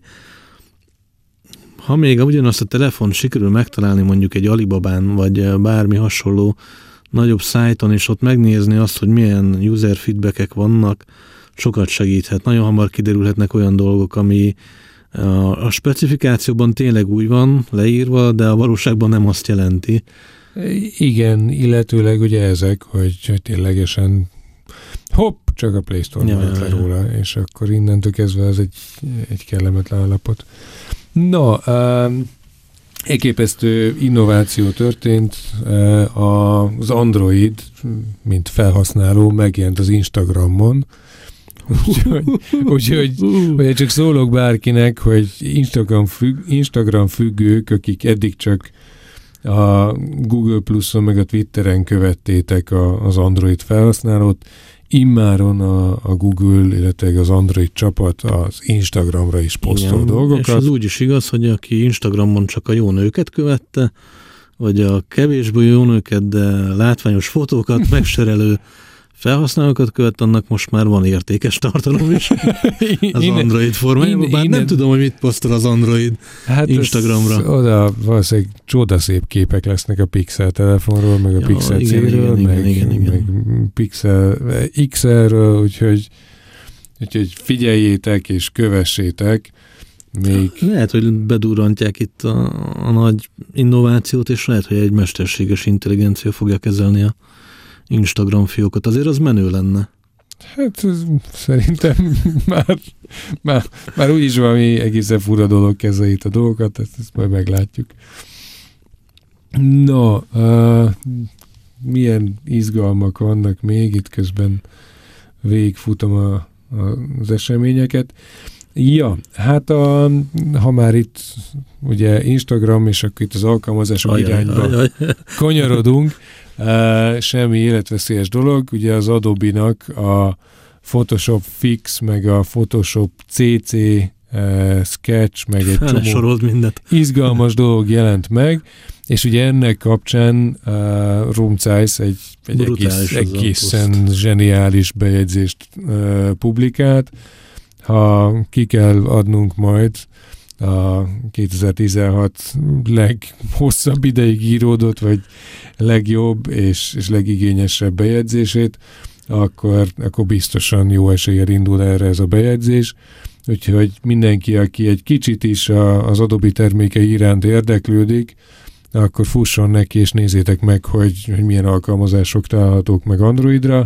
Ha még ugyanazt a telefont sikerül megtalálni mondjuk egy Alibabán, vagy bármi hasonló nagyobb szájton, és ott megnézni azt, hogy milyen user feedbackek vannak, sokat segíthet. Nagyon hamar kiderülhetnek olyan dolgok, ami a specifikációban tényleg úgy van leírva, de a valóságban nem azt jelenti. Igen, illetőleg ugye ezek, hogy ténylegesen hopp, csak a Play Store maradt le róla, és akkor innentől kezdve ez egy kellemetlen állapot. No, elképesztő innováció történt, az Android, mint felhasználó megjelent az Instagramon, úgyhogy csak szólok bárkinek, hogy Instagram függők, akik eddig csak a Google Pluson meg a Twitteren követtétek az Android felhasználót, immáron a Google, illetve az Android csapat az Instagramra is posztol dolgokat. És az úgy is igaz, hogy aki Instagramon csak a jó nőket követte, vagy a kevésbé jó nőket, de látványos fotókat megserelő felhasználókat követ, annak most már van értékes tartalom is az Android formájában, bár nem tudom, hogy mit posztol az Android Instagramra. Oda valószínűleg csodaszép képek lesznek a Pixel telefonról, meg a Pixel C-ről, meg Pixel XR-ről, úgyhogy figyeljétek és kövessétek. Még... Lehet, hogy bedurrantják itt a nagy innovációt, és lehet, hogy egy mesterséges intelligencia fogja kezelni a Instagram fiókot. Azért az menő lenne. Hát szerintem már úgyis valami egészen fura dolog kezeli itt a dolgokat, ezt majd meglátjuk. No, milyen izgalmak vannak még, itt közben végigfutom az eseményeket. Ja, hát ha már itt ugye Instagram, és akkor itt az alkalmazások irányba kanyarodunk, semmi életveszélyes dolog, ugye az Adobe-nak a Photoshop Fix, meg a Photoshop CC, Sketch, meg egy csomó izgalmas dolog jelent meg, és ugye ennek kapcsán Rumcajsz egy egészen zseniális bejegyzést publikált. Ha ki kell adnunk majd a 2016 leghosszabb ideig íródott, vagy legjobb és legigényesebb bejegyzését, akkor biztosan jó eséllyel indul erre ez a bejegyzés. Úgyhogy mindenki, aki egy kicsit is az Adobe termékei iránt érdeklődik, akkor fusson neki, és nézzétek meg, hogy milyen alkalmazások találhatók meg Androidra.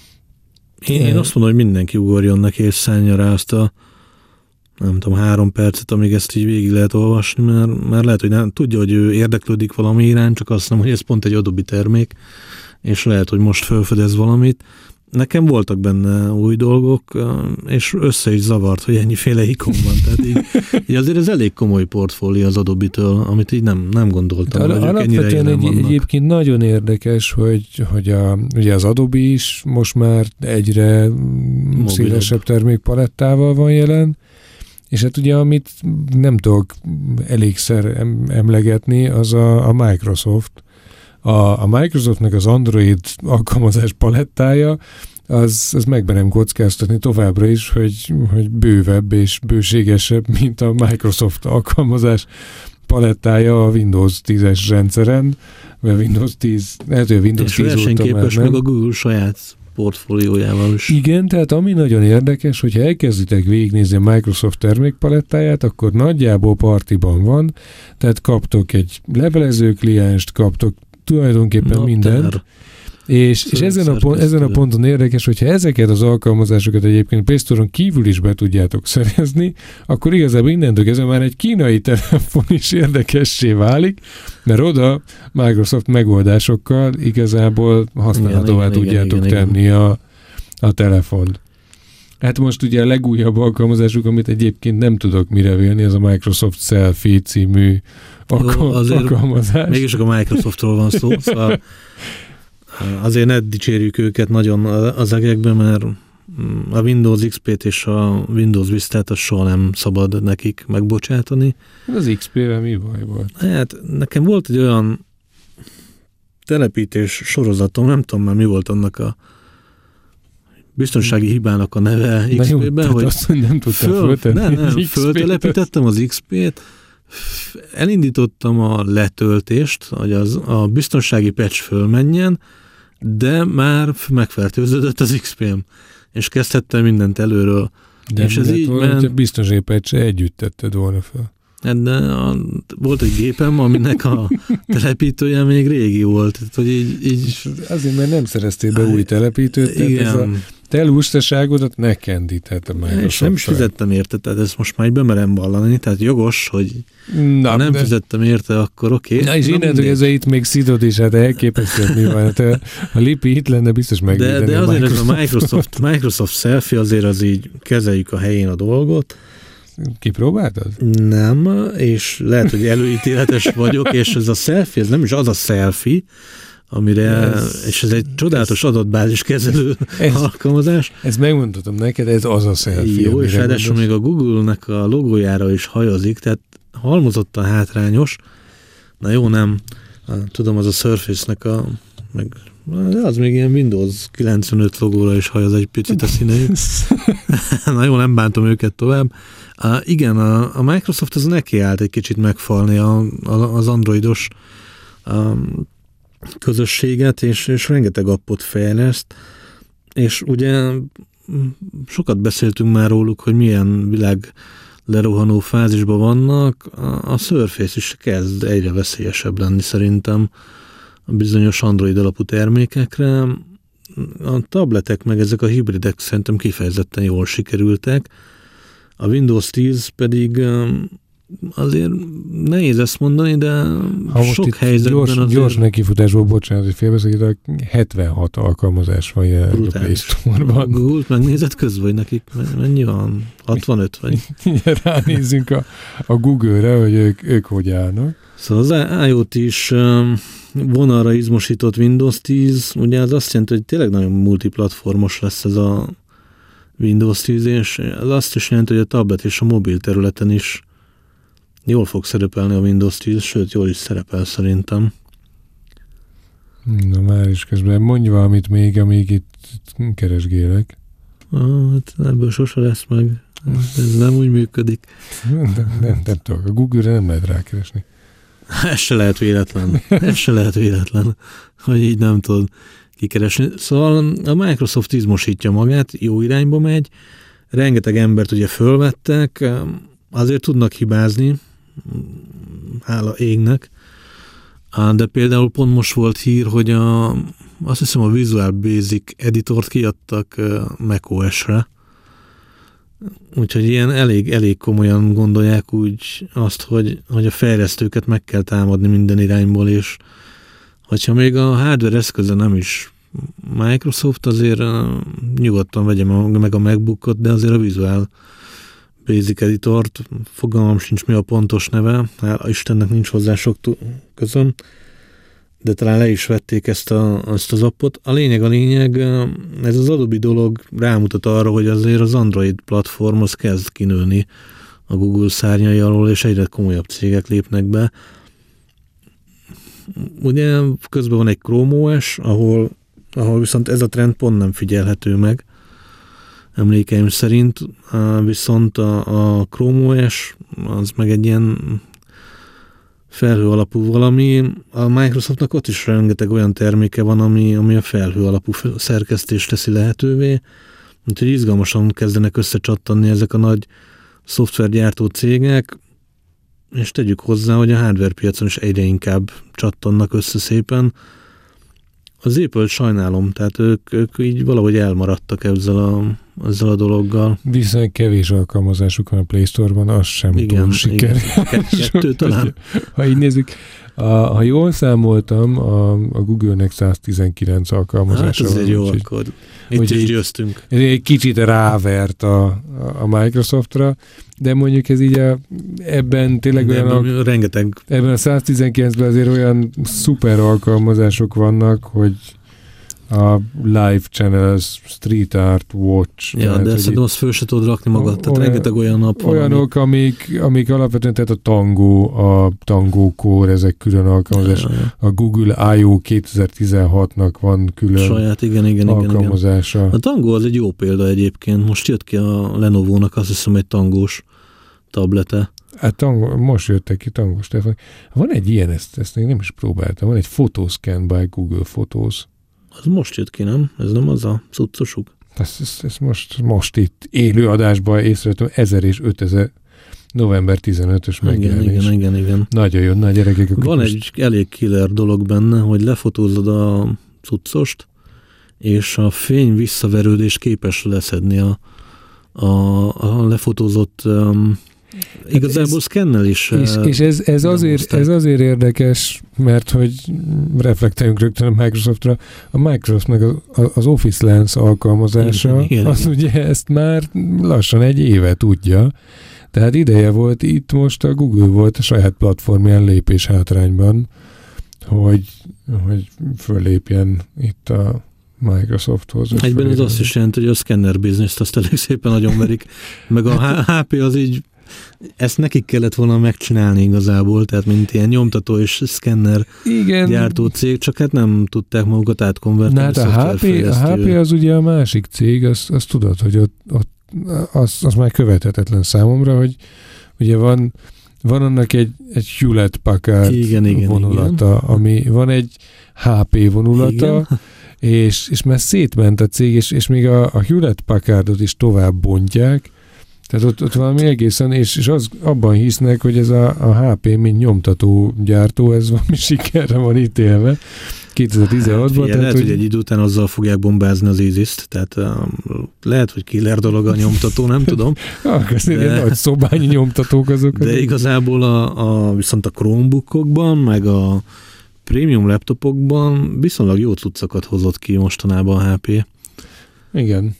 Én azt mondom, hogy mindenki ugorjon neki, és szállja rá azt a nem tudom, 3 percet, amíg ezt így végig lehet olvasni, mert lehet, hogy nem tudja, hogy ő érdeklődik valami iránt, csak azt mondom, hogy ez pont egy Adobe termék, és lehet, hogy most felfedez valamit. Nekem voltak benne új dolgok, és össze is zavart, hogy ennyiféle ikon van. Tehát így azért ez elég komoly portfólió az Adobe-től, amit így nem gondoltam. Alapvetően egyébként nagyon érdekes, hogy ugye az Adobe is most már egyre szélesebb termékpalettával van jelen, és hát ugye, amit nem tudok elégszer emlegetni, az a Microsoft. A Microsoftnak az Android alkalmazás palettája, az megmerem kockáztatni továbbra is, hogy bővebb és bőségesebb, mint a Microsoft alkalmazás palettája a Windows 10-es rendszeren, vagy Windows 10, lehet, hogy Windows 10 óta már nem. Meg a Google saját portfóliójával is. Igen, tehát ami nagyon érdekes, hogyha elkezditek végignézni a Microsoft termékpalettáját, akkor nagyjából partiban van, tehát kaptok egy levelező klienst, kaptok tulajdonképpen mindent, és ezen a ponton érdekes, hogyha ezeket az alkalmazásokat egyébként Play Store-on kívül is be tudjátok szerezni, akkor igazából innentől kezdve már egy kínai telefon is érdekessé válik, mert oda Microsoft megoldásokkal igazából használhatóvá tudjátok tenni a telefont. Hát most ugye a legújabb alkalmazásuk, amit egyébként nem tudok mire vélni, ez a Microsoft Selfie című alkalmazás. Mégis a Microsoftról van szó, szóval azért ne dicsérjük őket nagyon az egekben, mert a Windows XP-t és a Windows Vista-t soha nem szabad nekik megbocsátani. Az XP-vel mi baj volt? Hát nekem volt egy olyan telepítés sorozatom, nem tudom már mi volt annak a biztonsági hibának a neve XP-ben, hogy azt, hogy nem tudtam föltenni. Föltelepítettem az XP-t, elindítottam a letöltést, hogy a biztonsági patch fölmenjen, de már megfertőződött az XP-m, és kezdhettem mindent előről. De és ez így ment. A biztonsági patch együtt tetted volna fel. De volt egy gépem, aminek a telepítője még régi volt. Tehát, hogy így... Azért, mert nem szereztél be új telepítőt, tehát ez a te lustaságodat ne kendítette meg. És nem is fizettem érte, tehát ezt most már így bemerem vallani, tehát jogos, hogy ha nem fizettem érte, akkor oké. Na és innentől ez itt még szidod is, hát elképesztően mi van. Hát, ha Lipi itt lenne, biztos megvédeni. De azért ez a Microsoft Selfie, azért az így kezeljük a helyén a dolgot. Kipróbáltad? Nem, és lehet, hogy előítéletes vagyok, és ez a selfie, ez nem is az a selfie, amire, és ez egy csodálatos adatbázis kezelő alkalmazás. Ezt megmondhatom neked, ez az a selfie. Jó, és ráadásul még a Google-nek a logójára is hajazik, tehát halmozottan hátrányos. Na jó, nem. Tudom, az a Surface-nek az még ilyen Windows 95 logóra is hajaz egy picit a színei. Na jó, nem bántom őket tovább. Igen, a Microsoft az nekiállt egy kicsit megfalni az androidos közösséget, és rengeteg appot fejleszt, és ugye sokat beszéltünk már róluk, hogy milyen világ lerohanó fázisban vannak, a Surface is kezd egyre veszélyesebb lenni szerintem a bizonyos Android alapú termékekre. A tabletek meg ezek a hibridek szerintem kifejezetten jól sikerültek. A Windows 10 pedig azért nehéz ezt mondani, de sok helyzetben gyors nekifutásból, bocsánat, hogy félbeszakítok, 76 alkalmazás van jelenleg a Play Store-ban. Google-t megnézed közben, hogy nekik mennyi van? 65 vagy? Ránézzünk a Google-re, hogy ők hogy állnak. Szóval az IoT is vonalra izmosított Windows 10, ugye az azt jelenti, hogy tényleg nagyon multiplatformos lesz ez a Windows 10, és az azt is jelenti, hogy a tablet és a mobil területen is jól fog szerepelni a Windows 10, sőt, jól is szerepel szerintem. Na már is közben mondj valamit még, amíg itt keresgélek. Hát ebből sose lesz meg. Ez nem úgy működik. Nem tudok. A Google-re nem lehet rákeresni. Ez se lehet véletlen, hogy így nem tudod kikeresni. Szóval a Microsoft izmosítja magát, jó irányba megy, rengeteg embert ugye fölvettek, azért tudnak hibázni, hála égnek, de például pont most volt hír, hogy azt hiszem a Visual Basic editort kiadtak macOS-re, úgyhogy ilyen elég komolyan gondolják úgy azt, hogy a fejlesztőket meg kell támadni minden irányból, és hogyha még a hardware eszköze nem is Microsoft, azért nyugodtan vegye meg a MacBookot, de azért a Visual Basic editort, fogalmam sincs mi a pontos neve, hála Istennek nincs hozzá sok közöm, de talán le is vették ezt az appot. A lényeg, ez az Adobe dolog rámutat arra, hogy azért az Android platform az kezd kinőni a Google szárnyai alól, és egyre komolyabb cégek lépnek be. Ugye közben van egy Chrome OS, ahol viszont ez a trend pont nem figyelhető meg, emlékeim szerint, viszont a Chrome OS az meg egy ilyen felhő alapú valami. A Microsoftnak ott is rengeteg olyan terméke van, ami a felhő alapú szerkesztést teszi lehetővé, úgyhogy izgalmasan kezdenek összecsattanni ezek a nagy szoftvergyártó cégek, és tegyük hozzá, hogy a hardware piacon is egyre inkább csattannak össze szépen. Az Apple-t sajnálom, tehát ők így valahogy elmaradtak ezzel a dologgal. Viszont kevés alkalmazásuk van a Play Store-ban, az sem túl siker. Kettő talán. Ha így nézzük, ha jól számoltam, a Google-nek 119 alkalmazása van. Hát ez jó, akkor itt is győztünk. Ez egy kicsit rávert a Microsoftra, de mondjuk ez így ebben tényleg olyan rengeteg. Ebben a 119-ben azért olyan szuper alkalmazások vannak, hogy a Live Channels, Street Art, Watch. Ja, de szerintem azt föl se tudod rakni magad, tehát rengeteg olyan nap van. Olyanok, amik alapvetően, tehát a Tango Core, ezek külön alkalmazás. Ja. A Google I.O. 2016-nak van külön saját, igen, alkalmazása. Igen. A Tango az egy jó példa egyébként. Most jött ki a Lenovo-nak, azt hiszem, egy tangós tablete. Hát most jöttek ki tangós telefon. Van egy ilyen, ezt még nem is próbáltam, van egy Photoscan by Google Photos. Az most jött ki, nem? Ez nem az a cuccosuk? Ezt most itt élő adásban észrevettem, 1000 és 5000 november 15-ös megjelenés. Igen. Nagyon jó, nagy gyerekek. Van egy elég killer dolog benne, hogy lefotózod a cuccost, és a fény visszaverődés képes leszedni a lefotózott igazából szkennel is. És ez azért érdekes, mert hogy reflektáljunk rögtön a Microsoftra. A Microsoftnak az Office Lens alkalmazása, igen. Ugye ezt már lassan egy éve tudja. Tehát ideje volt, itt most a Google volt a saját platformján lépés hátrányban, hogy fölépjen itt a Microsofthoz. Egyben ez azt is jelenti, hogy a szkenner bizniszt azt elég szépen nagyon verik, meg a HP az így, ezt nekik kellett volna megcsinálni igazából, tehát mint ilyen nyomtató és szkenner gyártó cég, csak hát nem tudták magukat átkonvertálni. Hát a HP az ugye a másik cég, azt tudod, hogy ott az már követhetetlen számomra, hogy ugye van annak egy Hewlett Packard vonulata, ami van egy HP vonulata, és már szétment a cég, és még a Hewlett Packardot is tovább bontják, tehát ott valami egészen, és abban hisznek, hogy ez a HP, mint nyomtató gyártó, ez valami sikerre van ítélve 2016-ban. Lehet, hogy egy idő után azzal fogják bombázni az ISIS-t, tehát lehet, hogy killer dolog a nyomtató, nem tudom. Azért nagy szobányi nyomtatók azok. De igazából viszont a Chromebookokban, meg a prémium laptopokban viszonylag jó cuccokat hozott ki mostanában a HP. Igen.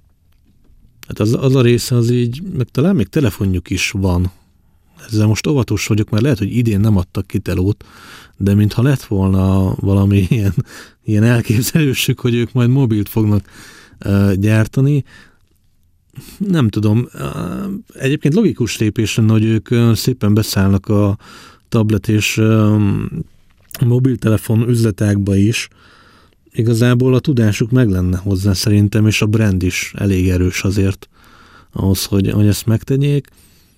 Hát az a része az így, meg talán még telefonjuk is van. Ezzel most óvatos vagyok, mert lehet, hogy idén nem adtak ki telót, de mintha lett volna valami ilyen elképzelősük, hogy ők majd mobilt fognak gyártani. Nem tudom. Egyébként logikus lépés lenne, hogy ők szépen beszállnak a tablet és mobiltelefon üzletágba is. Igazából a tudásuk meg lenne hozzá szerintem, és a brand is elég erős azért ahhoz, hogy ezt megtegyék.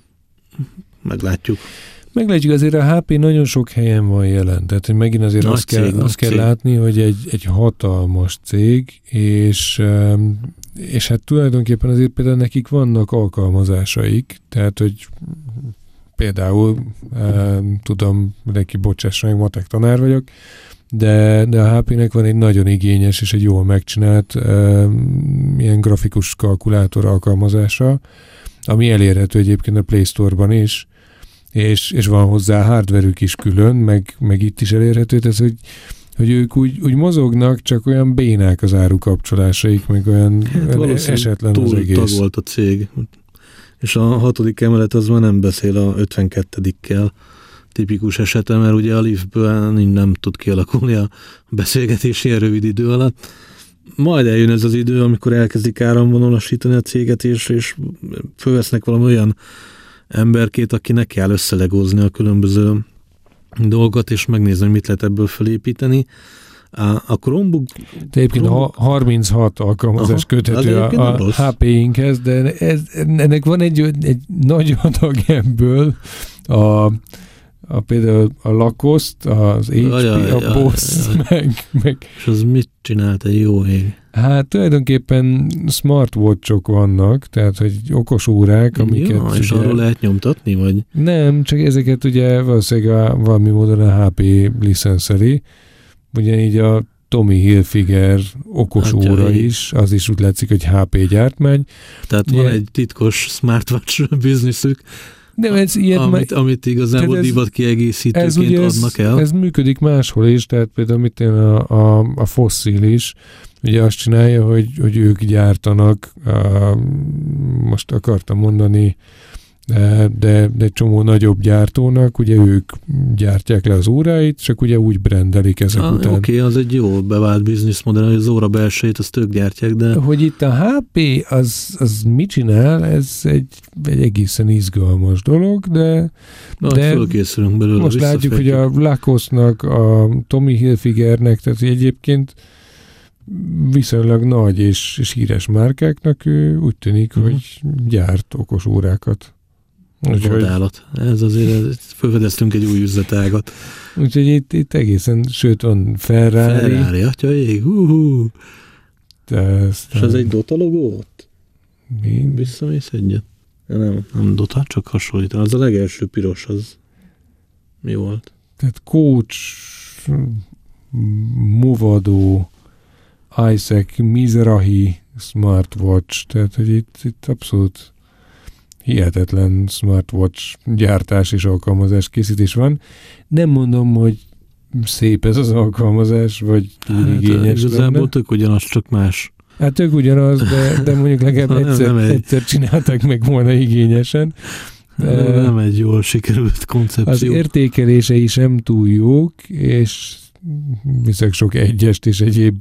Meglátjuk. Meglátjuk, azért a HP nagyon sok helyen van jelen. Tehát, hogy megint azért azt kell látni, hogy egy hatalmas cég, és hát tulajdonképpen azért például nekik vannak alkalmazásaik, tehát, hogy például tudom, neki bocsássa meg, matek tanár vagyok, de a HP-nek van egy nagyon igényes és egy jól megcsinált ilyen grafikus kalkulátor alkalmazása, ami elérhető egyébként a Play Store-ban is, és van hozzá hardverük is külön, meg itt is elérhető, tehát hogy ők úgy mozognak, csak olyan bénák az árukapcsolásaik, meg olyan esetlen az egész. Túl tag volt a cég. És a 6. emelet az már nem beszél a 52-kel. Tipikus esete, mert ugye a liftből nem tud kialakulni a beszélgetés ilyen rövid idő alatt. Majd eljön ez az idő, amikor elkezdik áramvonalasítani a céget, és fölvesznek valami olyan emberkét, akinek kell összelegózni a különböző dolgokat, és megnézni, hogy mit lehet ebből felépíteni. A Chromebook... De egyébként 36 alkalmazás köthető a HP-inkhez, de ennek van egy nagy adag ebből például a Lacoste, az HP, a Boss, meg... És az mit csinált egy jó ég? Hát tulajdonképpen smartwatch-ok vannak, tehát hogy okos órák, amiket... Ja, és arról lehet nyomtatni, vagy? Nem, csak ezeket ugye valószínűleg valami módon a HP licenszeli. Ugyanígy a Tommy Hilfiger okos óra is, az is úgy látszik, hogy HP gyártmány. Tehát van egy titkos smartwatch bizniszük, de ez amit igazából divat kiegészítőként adnak el. Ez működik máshol is, tehát például a Fossil is, ugye azt csinálja, hogy ők gyártanak, most akartam mondani, de egy csomó nagyobb gyártónak, ugye ők gyártják le az óráit, csak ugye úgy brendelik ezek után. Oké, az egy jó bevált bizniszmodell, hogy az óra belsejét azt ők gyártják, de... Hogy itt a HP az mit csinál, ez egy egészen izgalmas dolog, de fölkészülünk belőle. Most látjuk, hogy a Lacoste-nak, a Tommy Hilfigernek, tehát egyébként viszonylag nagy és híres márkáknak úgy tűnik, hogy gyárt okos órákat. Vadállat. Ez azért, felfedeztünk egy új üzletágat. Úgyhogy itt egészen, sőt van Ferrari. Ferrari, atya ég, És ez egy Dota logó ott? Mi? Visszamész egyet? Nem Dota, csak hasonlít. Az a legelső piros, az mi volt? Tehát Coach, Movado, Isaac, Mizrahi, Smartwatch, tehát hogy itt abszolút hihetetlen smartwatch gyártás és alkalmazás készítés van. Nem mondom, hogy szép ez az alkalmazás, vagy túl igényes igazából lenne. tök ugyanaz, csak más. Hát tök ugyanaz, de mondjuk legalább egyszer csinálták meg volna igényesen. Nem egy jól sikerült koncepció. Az értékelései sem túl jók, és viszont sok egyest és egyéb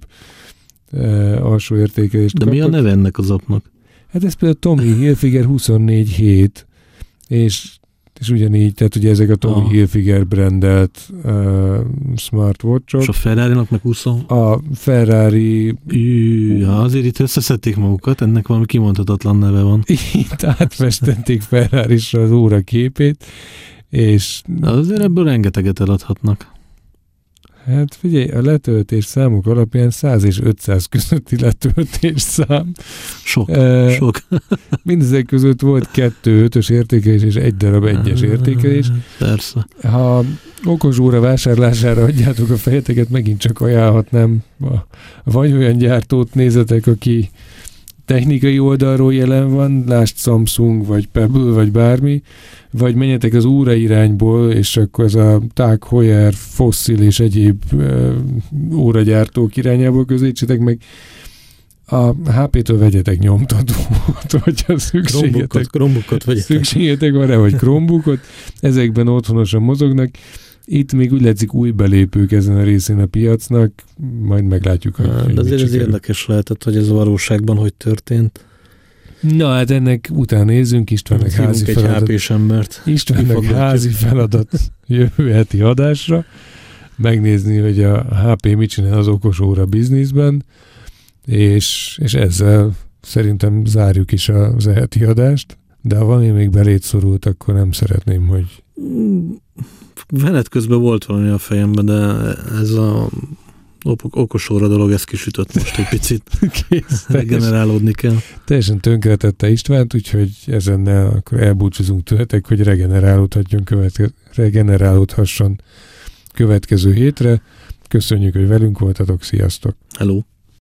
alsó értékelést de kapott. mi a neve ennek az appnak? Hát ez például Tommy Hilfiger 24/7, és ugyanígy, tehát ugye ezek a Tommy Hilfiger brandelt smartwatch-ok. És a Ferrari-nak meg 20? A Ferrari... azért itt összeszedték magukat, ennek valami kimondhatatlan neve van. Itt átfestették Ferrari-sra az óra képét, és... Azért ebből rengeteget eladhatnak. Hát figyelj, a letöltés számok alapján 100 és 500 közötti letöltés szám. Sok. Mindezek között volt 2 5-ös értékelés és 1 darab 1-es értékelés. Persze. Ha okos óra vásárlására adjátok a fejeteket, megint csak ajánlhatnám. Vagy olyan gyártót nézetek, aki technikai oldalról jelen van, lásd Samsung, vagy Pebble, vagy bármi, vagy menjetek az órairányból, és akkor ez a Tag Heuer, Fossil és egyéb óragyártók irányából közelítsetek meg. A HP-től vegyetek nyomtatót, hogyha Chromebookot vegyetek. Szükségetek van rá, vagy Chromebookot, ezekben otthonosan mozognak. Itt még úgy látszik új belépők ezen a részén a piacnak, majd meglátjuk, hogy de azért ez érdekes lehetett, hogy ez a valóságban hogy történt. Na, hát ennek utána nézzünk, Istvánnak házi feladat. Istvánnak házi feladat jövő heti adásra. Megnézni, hogy a HP mit csinál az okos óra bizniszben, és ezzel szerintem zárjuk is az heti adást, de ha valami még belét szorult, akkor nem szeretném, hogy... Menet közben volt valami a fejemben, de ez a okos óra dolog, ez kisütött most egy picit. Regenerálódni kell. Teljesen tönkretette Istvánt, úgyhogy ezennel akkor elbúcsúzunk tőletek, hogy regenerálódhasson következő hétre. Köszönjük, hogy velünk voltatok, sziasztok! Hello!